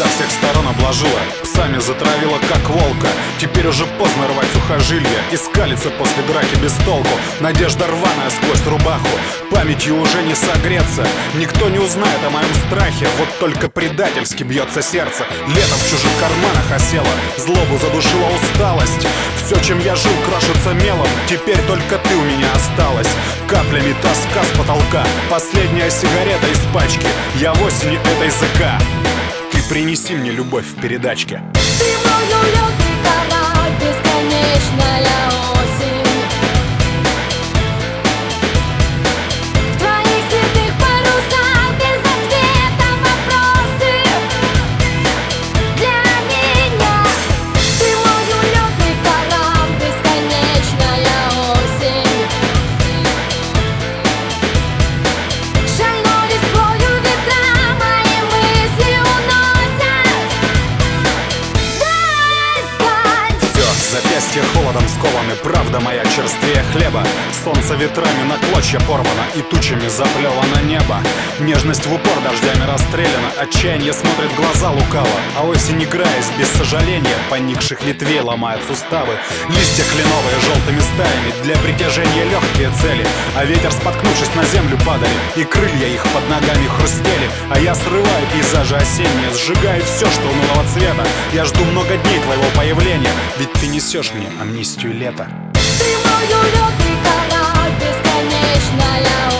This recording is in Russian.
со всех сторон обложила, псами затравила, как волка. Теперь уже поздно рвать сухожилия и скалиться после драки без толку. Надежда рваная сквозь рубаху, памятью уже не согреться. Никто не узнает о моем страхе, вот только предательски бьется сердце. Лето в чужих карманах осело, злобу задушила усталость. Все, чем я жил, крошится мелом, теперь только ты у меня осталась. Каплями тоска с потолка, последняя сигарета из пачки. Я в осени этой ЗК. Ты принеси мне любовь в передачке. Ты мой улетный корабль, бесконечная осень. В твоих седых парусах без ответа вопросы для меня. Ты мой улетный корабль, бесконечная осень. Шальной листвою ветра мои мысли уносят вдаль. Все, запястья холодом скованы, правда моя черствее хлеба. Солнце ветрами на клочья порвано и тучами заплевано небо. Нежность в упор дождями расстреляна, отчаяние смотрит в глаза лукаво. А осень, играясь без сожаления, поникших ветвей ломает суставы. Листья кленовые желтыми стаями, для притяжения легкие цели. А ветер, споткнувшись, на землю падали, и крылья их под ногами хрустели. А я срываю пейзажи осенние, сжигаю все, что унылого цвета. Я жду много дней твоего появления, ведь ты несешь мне амнистию лета. Ты мой улетный корабль, бесконечная